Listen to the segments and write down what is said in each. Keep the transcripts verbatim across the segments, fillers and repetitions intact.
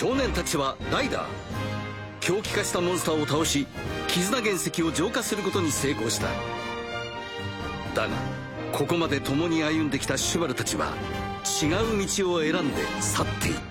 少年たちはライダー狂気化したモンスターを倒し絆原石を浄化することに成功した。だがここまで共に歩んできたシュバルたちは違う道を選んで去っていった。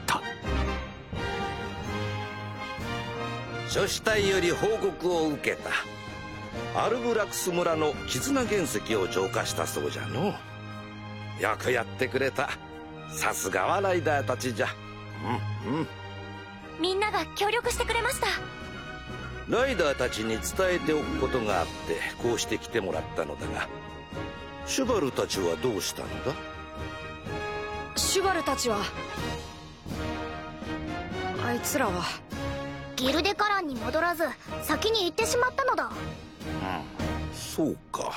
諸子隊より報告を受けた。アルブラクス村の絆原石を浄化したそうじゃの。よくやってくれた。さすがはライダーたちじゃ。うんうん。 みんなが協力してくれました。 ライダーたちに伝えておくことがあってこうして来てもらったのだが、シュバルたちはどうしたんだ？ シュバルたちはあいつらはギルデカランに戻らず先に行ってしまったのだ。 うん、そうか。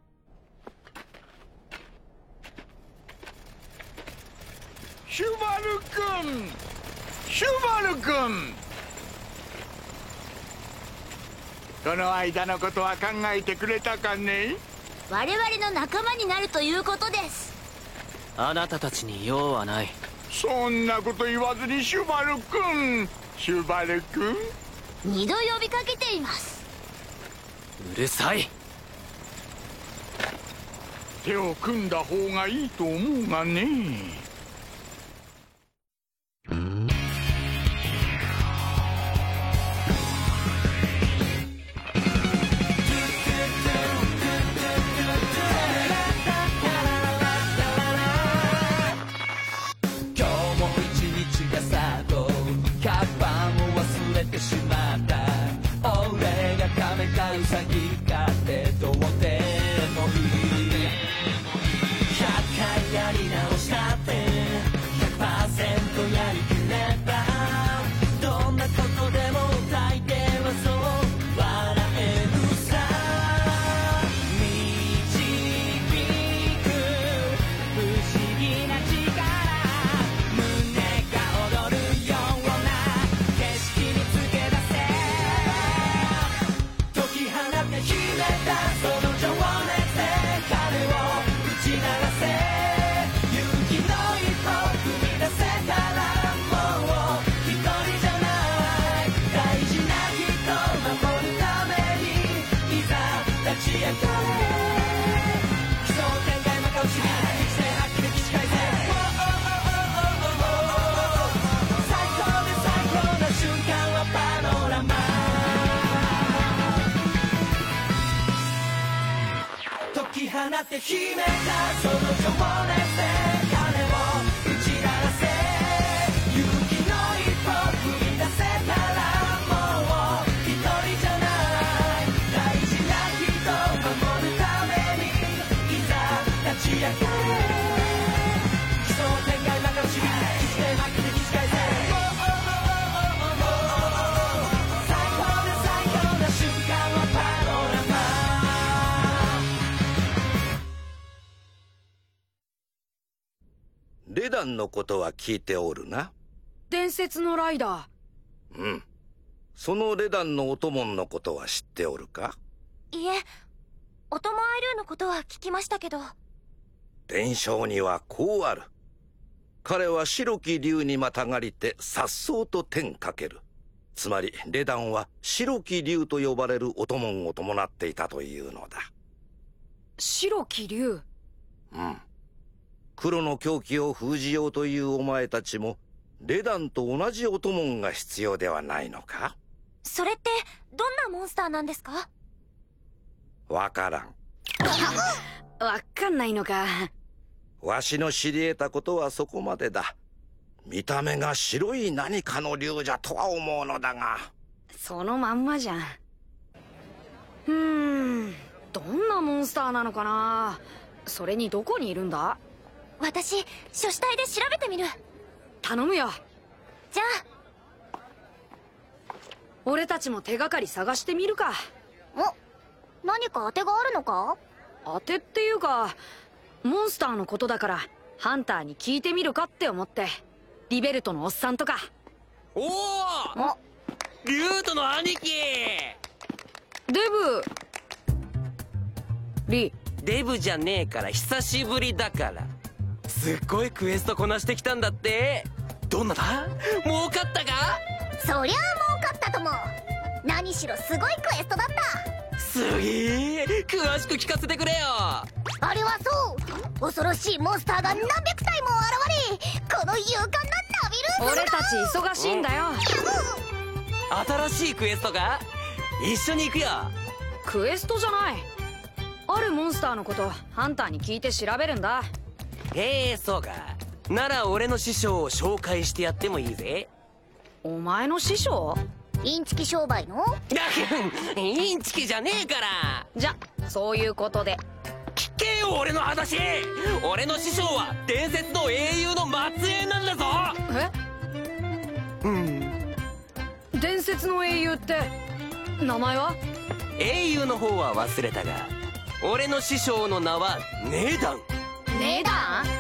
シュバル君、シュバル君、この間のことは考えてくれたかね？ 我々の仲間になるということです。 あなたたちに用はない。 そんなこと言わずにシュバル君、シュバル君、 二度呼びかけています。 うるさい。 手を組んだ方がいいと思うがね。 しまった俺がカメかウサギかってどうでもいい。ひゃっかいやり直したってひゃくパーセントやりきればどんなことでも大抵はそう笑えるさ。導く不思議な力胸が躍るような景色につけ出せ解き放って秘めたその情熱で彼を打ち流せ勇気の一歩踏み出せたらもう一人じゃない大事な人守るためにいざ立ち上がれ奇想天外魔界を知り生きて発揮で起死回生最高で最高な瞬間はパノラマ解き放って秘めたその情熱で彼を打ち鳴らせ勇気の一歩踏み出せたらもう一人じゃない大事な人守るためにいざ立ち上がれ奇想天外魔界を知り生きて負けて起死回生最高で最高な瞬間はパノラマレダンのことは聞いておるな。 伝説のライダー。 うん。そのレダンのオトモンのことは知っておるか？ いえ、オトモアイルーのことは聞きましたけど。 伝承にはこうある。彼は白き竜にまたがりて颯爽と天かける。つまりレダンは白き竜と呼ばれるオトモンを伴っていたというのだ。 白き竜。 うん。黒の狂気を封じようというお前たちもレダンと同じオトモンが必要ではないのか？ それってどんなモンスターなんですか？ わからん。 わかんないのか。 わしの知り得たことはそこまでだ。見た目が白い何かの竜じゃとは思うのだが。 そのまんまじゃん。うーん、どんなモンスターなのかな。それにどこにいるんだ？ 私、書死体で調べてみる。 頼むよ。 じゃあ俺たちも手がかり探してみるか。 お、何か当てがあるのか？ 当てっていうかモンスターのことだからハンターに聞いてみるかって思って。リベルトのおっさんとか。 おお、リュートの兄貴。 デブ。リデブじゃねえから久しぶりだから。すっごいクエストこなしてきたんだって。 どんなだ？儲かったか？ そりゃあ儲かったとも。何しろすごいクエストだった。 すげえ、詳しく聞かせてくれよ。 あれはそう恐ろしいモンスターが何百体も現れ、この勇敢なナビルーズ俺たち忙しいんだよ。 新しいクエストか？一緒に行くよ。 クエストじゃない。あるモンスターのことハンターに聞いて調べるんだ。 へえ、そうか。なら俺の師匠を紹介してやってもいいぜ。 お前の師匠？ インチキ商売の？ インチキじゃねえから。 じゃそういうことで聞けよ俺の話。俺の師匠は伝説の英雄の末裔なんだぞ。 え？ うん。 伝説の英雄って名前は？ 英雄の方は忘れたが、俺の師匠の名はネダン。 ネダン？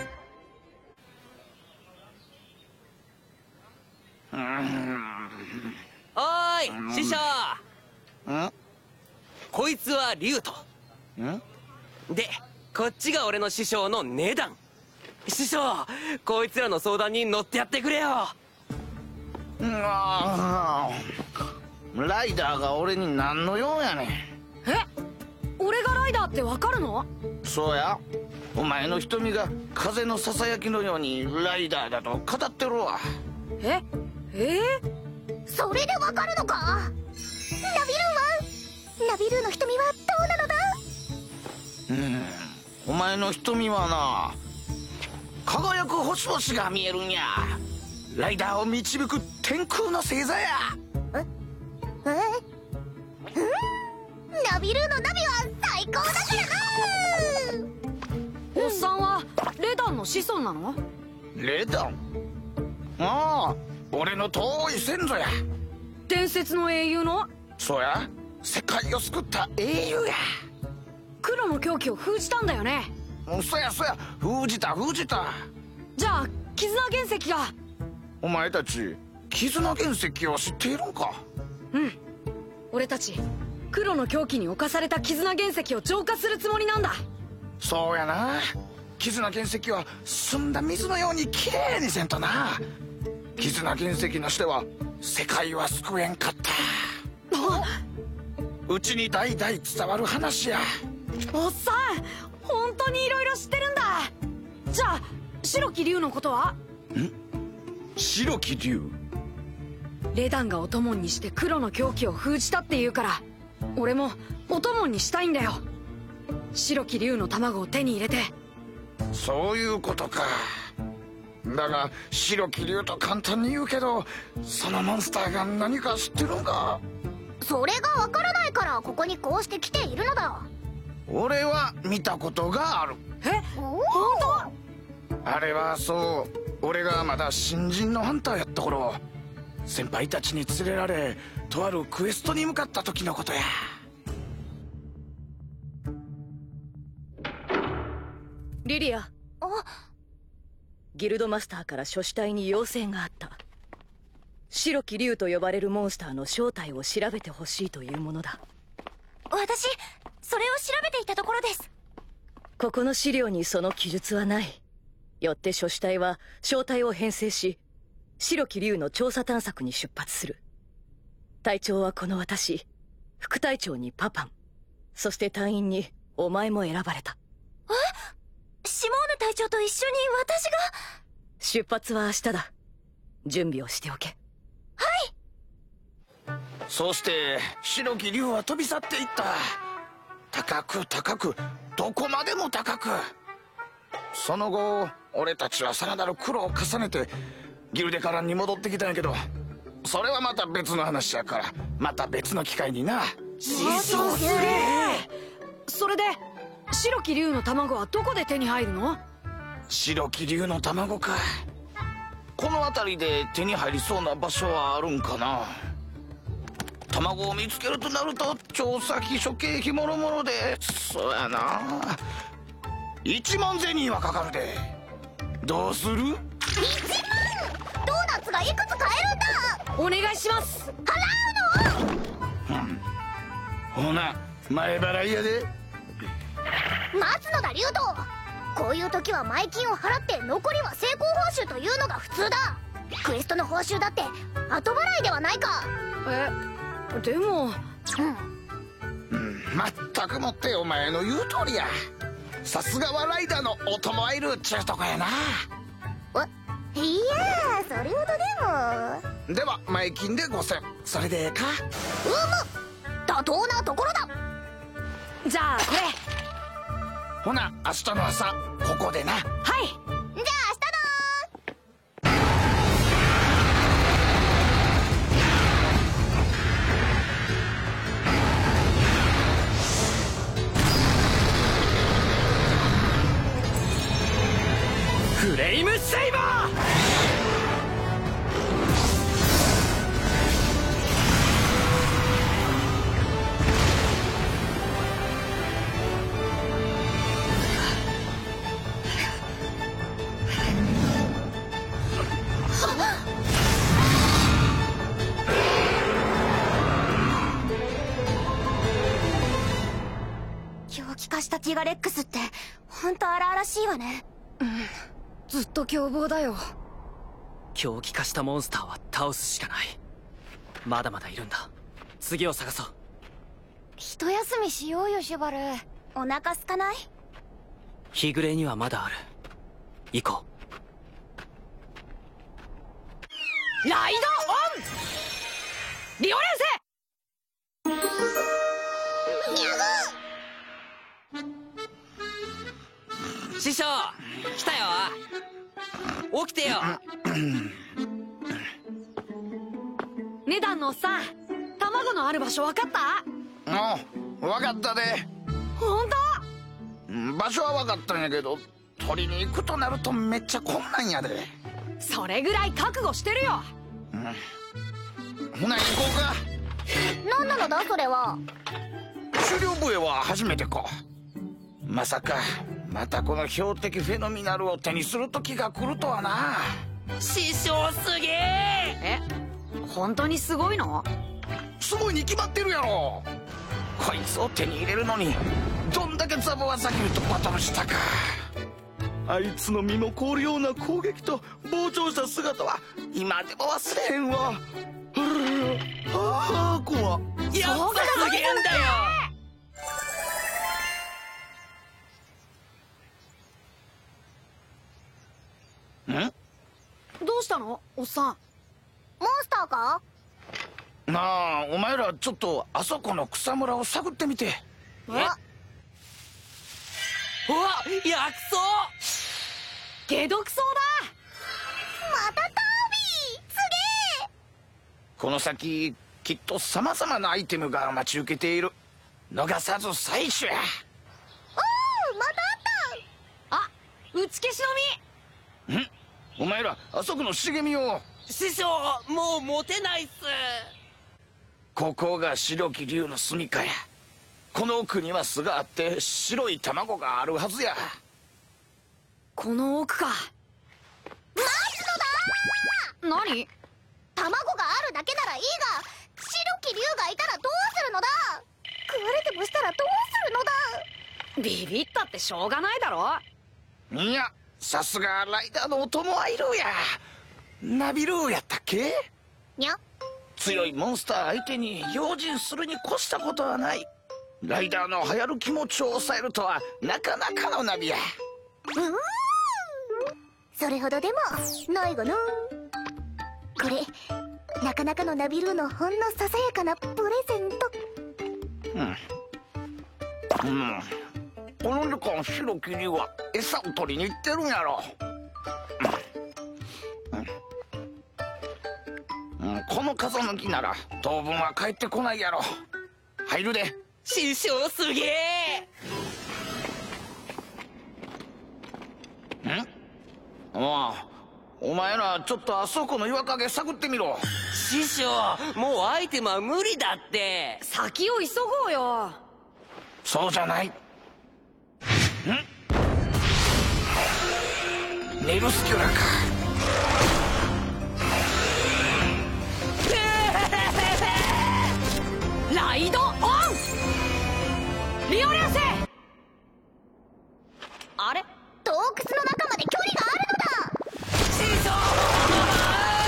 おーい師匠。 ん？ こいつはリュウト。 ん？ でこっちが俺の師匠のネダン。師匠、こいつらの相談に乗ってやってくれよ。 あーライダーが俺に何の用やねん。 え？俺がライダーってわかるの？ そうや、お前の瞳が風のささやきのようにライダーだと語ってるわ。 え？えー、それでわかるのか？ナビルーはナビルーの瞳はどうなのだ？ うん、お前の瞳はな、輝く星々が見えるんや。ライダーを導く天空の星座や。 え？え？うん、ナビルーのナビは最高だからな。 おっさんはレダンの子孫なの？ レダン？ああ、俺の遠い先祖や。 伝説の英雄の？ そうや、世界を救った英雄や。 黒の狂気を封じたんだよね。 そやそや、封じた封じた。 じゃあ絆原石が。 お前たち絆原石を知っているんか？ うん、俺たち黒の狂気に侵された絆原石を浄化するつもりなんだ。 そうやな、絆原石は澄んだ水のようにきれいにせんとな。絆原石なしでは世界は救えんかった。うちに代々伝わる話や。 おっさん、本当にいろいろ知ってるんだ。じゃあ白き竜のことは？ ん？白き竜？ レダンがお供にして黒の狂気を封じたって言うから、俺もお供にしたいんだよ。白き竜の卵を手に入れて。 そういうことか。だが白き竜と簡単に言うけど、そのモンスターが何か知ってるんか？ それがわからないからここにこうして来ているのだ。 俺は見たことがある。 え？本当？あれはそう、俺がまだ新人のハンターやった頃、先輩たちに連れられとあるクエストに向かった時のことや。 リリア。 あ、 ギルドマスターから諸子隊に要請があった。白き竜と呼ばれるモンスターの正体を調べてほしいというものだ。 私それを調べていたところです。 ここの資料にその記述はない。よって諸子隊は正体を編成し、白き竜の調査探索に出発する。隊長はこの私、副隊長にパパン、そして隊員にお前も選ばれた。 え？シモーヌ隊長と一緒に私が？ 出発は明日だ。準備をしておけ。 はい。 そして白き竜は飛び去っていった。高く高く、どこまでも高く。その後俺たちはさらなる苦労を重ねてギルデカランに戻ってきたんやけど、それはまた別の話やから、また別の機会にな。 師匠すげえ。それで白き竜の卵はどこで手に入るの？ 白き竜の卵か。この辺りで手に入りそうな場所はあるんかな。卵を見つけるとなると調査費、諸経費もろもろで、そうやな、いちまんゼニーはかかるで。どうする？いちまん！ドーナツがいくつ買えるんだ。 お願いします。 払うの？ うん、ほな前払いやで。 待つのだリュウト。こういう時は前金を払って残りは成功報酬というのが普通だ。 クエストの報酬だって後払いではないか。 えでもうんうんまったくもってお前の言う通りや。さすがはライダーのお供アイルっちゅうとこやな。 いやそれほどでも。 では前金でごせん、それでええか。 うむ妥当なところだ。 じゃあこれ。 ほな明日の朝ここでな。 はい。 じゃあ明日な。 フレイムシェイバー。 狂気化したティガレックスってほんと荒々しいわね。 ずっと凶暴だよ。 狂気化したモンスターは倒すしかない。まだまだいるんだ。次を探そう。 一休みしようよシュバル。お腹空かない？ 日暮れにはまだある。行こライドオン。リオ連う。師匠来たよ。起きてよ。 値段のおっさん、卵のある場所分かった？ おう分かったで。 本うん場所は分かったんやけど、取りに行くとなるとめっちゃ困難やで。 当？それぐらい覚悟してるよ。 ほな行こうか。 何なのだそれは。 狩猟笛は初めてか。まさかまたこの標的フェノミナルを手にする時が来るとはな。 師匠すげえ。 え、本当にすごいの？ すごいに決まってるやろ。こいつを手に入れるのにどんだけザボはザキルとバトルしたか。あいつの身も凍るような攻撃と膨張した姿は今でも忘れへんわ。ああ怖っ。 やっぱすげえんだよ。 んどうしたのおっさん？ モンスターか？ なあお前らちょっとあそこの草むらを探ってみて。 え？うわ薬草。 解毒草だ。 またタービーすげえ。 この先きっとさまざまなアイテムが待ち受けている。逃さず採取や。 おおまたあっあ、打ち消しの実。 んお前らあそこの茂みを。 師匠もう持てないっす。 ここが白木竜の住みかや。この奥には巣があって白い卵があるはずや。 この奥か。 待つのだ。 何？ 卵があるだけならいいが、白き竜がいたらどうするのだ。食われてもしたらどうするのだ。 ビビったってしょうがないだろ。 いやさすがライダーのお供はいるや。ナビルーやったっけ。 にゃ強いモンスター相手に用心するに越したことはない。ライダーの流行る気持ちを抑えるとはなかなかのナビや。 うーんそれほどでもないがな。これなかなかのナビルーのほんのささやかなプレゼント。 うんうんこの時間白木竜は餌を取りに行ってるんやろ。うんうん、この風向きなら当分は帰ってこないやろ。入るで。 師匠すげえ。 んおお前らちょっとあそこの岩陰探ってみろ。 師匠もうアイテムは無理だって。 先を急ごうよ。 そうじゃない。んネルスキュラか。 ライドオン。リオ連星。あれ？ 洞窟の中まで距離があるのだ。 師匠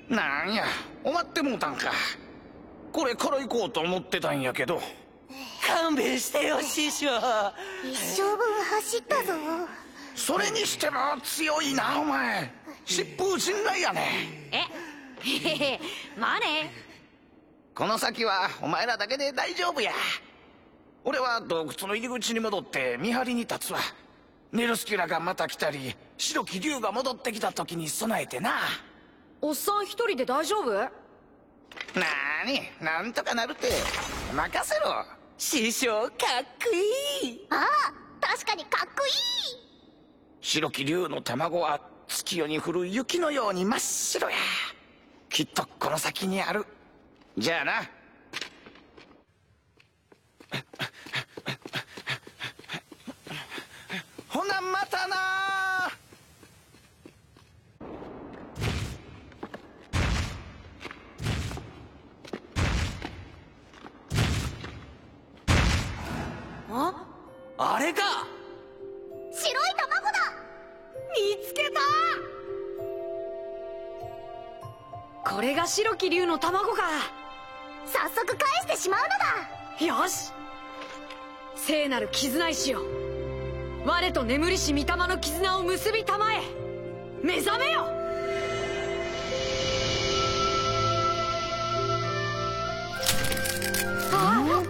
なんや終わってもうたんか。これから行こうと思ってたんやけど。 勘弁してよ師匠。 一生分走ったぞ。 それにしても強いなお前。疾風陣雷やね。 えへへへ、まあね。 この先はお前らだけで大丈夫や。俺は洞窟の入り口に戻って見張りに立つわ。ネルスキュラがまた来たり白き竜が戻ってきた時に備えてな。 おっさん一人で大丈夫？ なーに、なんとかなるって任せろ。 師匠かっこいい。 ああ、確かにかっこいい。 白き竜の卵は月夜に降る雪のように真っ白や。きっとこの先にある。じゃあな。ほなまたな。 あ？ あれか。 白い卵だ。 見つけた。これが白き竜の卵か。 早速返してしまうのだ。 よし、聖なる絆石よ、我と眠りし御霊の絆を結びたまえ。目覚めよ。あっ、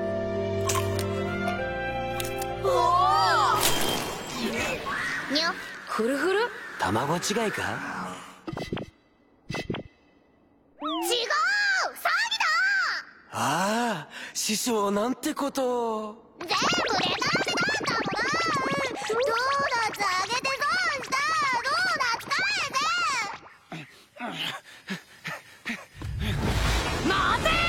にゃ。 フルフル？ 卵違いか？ 違う、詐欺だ。 ああ、師匠なんてことを。 全部レターでだったのな。ドーナツあげて損した。ドーナツ返せ。 待て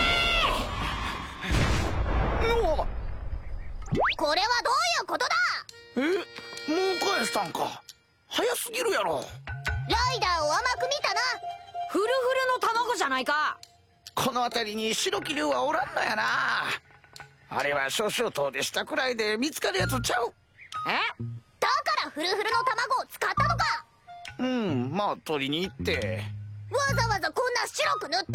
うわ、 これはどういうことだ。 え、もう返したんか。早すぎるやろ。 ライダーを甘く見たな。 フルフルの卵じゃないか。 この辺りに白き竜はおらんのやな。あれは少々遠出したくらいで見つかるやつちゃう。 え？ だからフルフルの卵を使ったのか。 うん、まあ取りに行って。 わざわざこんな白く塗って。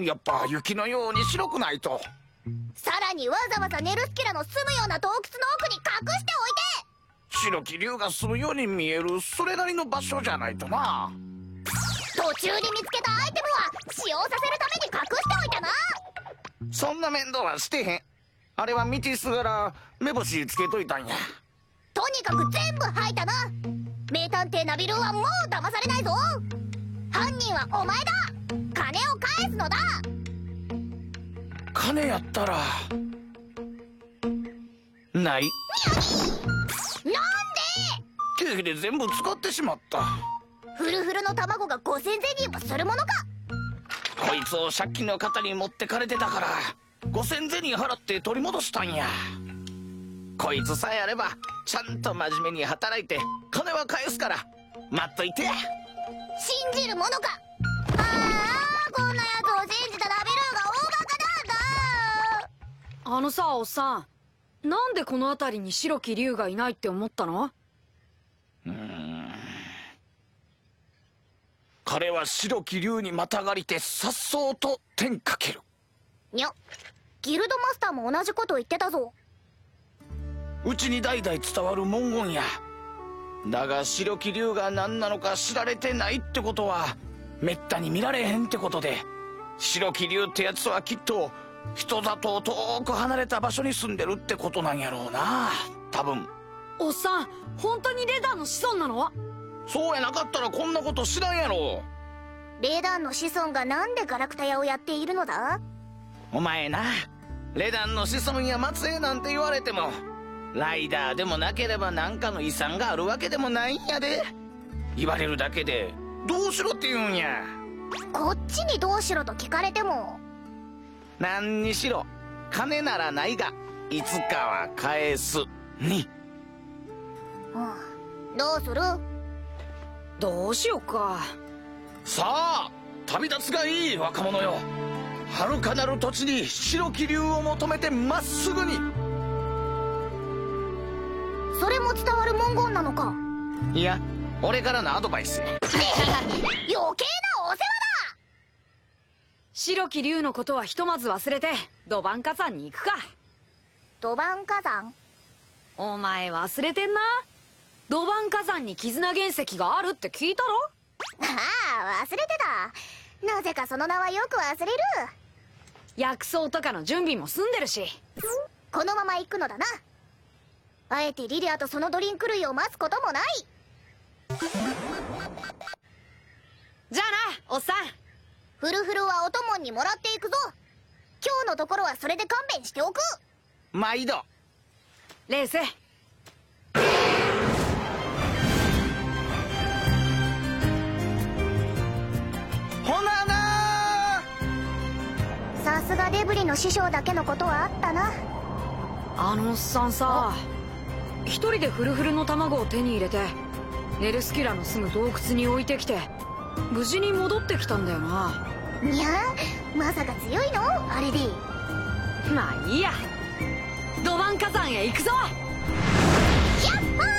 やっぱ雪のように白くないと。 さらにわざわざネルスキュラの住むような洞窟の奥に隠しておいて。 白き竜が住むように見えるそれなりの場所じゃないとな。 途中に見つけたアイテムは使用させるために隠しておいたな。 そんな面倒はしてへん。あれは道すがら目星つけといたんや。 とにかく全部吐いたな。名探偵ナビルはもう騙されないぞ。犯人はお前だ。金を返すのだ。 金やったらない。 なんで。 経費で全部使ってしまった。 フルフルの卵がごせんゼニーもするものか。 こいつを借金の方に持ってかれてたからごせんゼニー払って取り戻したんや。こいつさえあればちゃんと真面目に働いて金は返すから待っといて。 信じるものか。ああ、こんなやつを信じたナビルーが大バカなんだ。 あのさ、おっさん、なんでこの辺りに白き竜がいないって思ったの？ うーん、彼は白き竜にまたがりてさっそうと天かける。 にゃ、ギルドマスターも同じこと言ってたぞ。 うちに代々伝わる文言や。だが白き竜が何なのか知られてないってことはめったに見られへんってことで、白き竜ってやつはきっと人里遠く離れた場所に住んでるってことなんやろうな、多分。 おっさん、本当にレダーの子孫なの？ そうやなかったらこんなこと知らんやろ。 レダンの子孫がなんでガラクタ屋をやっているのだ。 お前な、レダンの子孫や末裔なんて言われてもライダーでもなければ何かの遺産があるわけでもないんやで。言われるだけでどうしろって言うんや。 こっちにどうしろと聞かれても。 何にしろ金ならないがいつかは返すに。 うん、どうする？ どうしようか。 さあ旅立つがいい若者よ。遥かなる土地に白き竜を求めてまっすぐに。 それも伝わる文言なのか。 いや、俺からのアドバイスや。 余計なお世話だ。 白木竜のことはひとまず忘れてドバン火山に行くか。 ドバン火山？ お前忘れてんな。ドバン火山に絆原石があるって聞いたろ。 ああ、忘れてた。なぜかその名はよく忘れる。 薬草とかの準備も済んでるし。 このまま行くのだな。あえてリリアとそのドリンク類を待つこともない。 じゃあな、おっさん。 フルフルはお供にもらっていくぞ。今日のところはそれで勘弁しておく。 毎度。 レース。 ほなな。 さすがデブリの師匠だけのことはあったな。 あのおっさんさ、一人でフルフルの卵を手に入れてネルスキュラの住む洞窟に置いてきて無事に戻ってきたんだよな。 にゃあ、まさか強いのあれで。 まあいいや。ドバン火山へ行くぞ。 やっほー。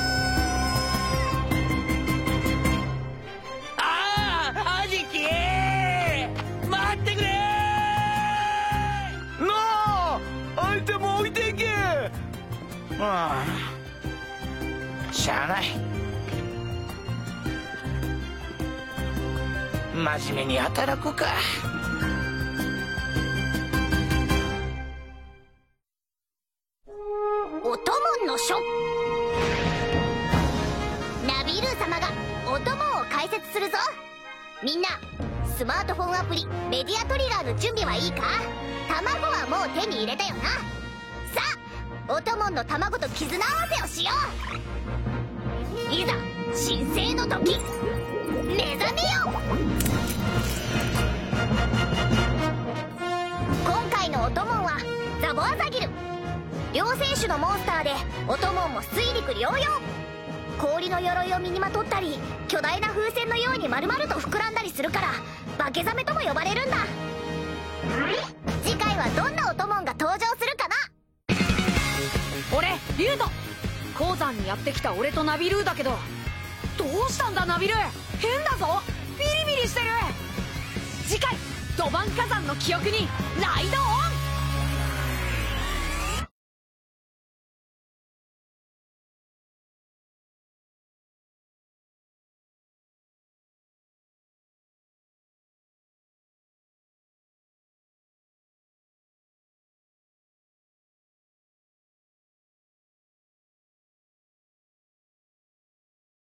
ああ、兄貴待ってくれなあ、アイテム置いていけ。ああ、しゃあない。真面目に働くか。 お供の書。ナビルー様がお供を解説するぞ。みんなスマートフォンアプリメディアトリガーの準備はいいか。卵はもう手に入れたよな。さあ、お供の卵と絆合わせをしよう。いざ神聖の時、目覚めよ。今回のお供はザボアザギル。両選手のモンスターでお供も水陸両用。氷の鎧を身にまとったり巨大な風船のように丸々と膨らんだりするから化けザメとも呼ばれるんだ。次回はどんなお供が登場するかな。 俺リュウト。鉱山にやってきた俺とナビルーだけど、どうしたんだナビルー。変だぞ。ビリビリしてる。次回ドバン火山の記憶にライドオン。